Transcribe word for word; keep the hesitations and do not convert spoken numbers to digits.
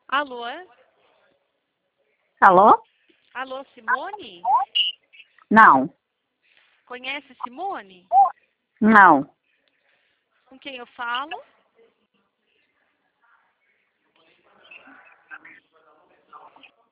Alô? é? Alô? Alô, Simone? Não, Conhece Simone? não. Com quem eu falo?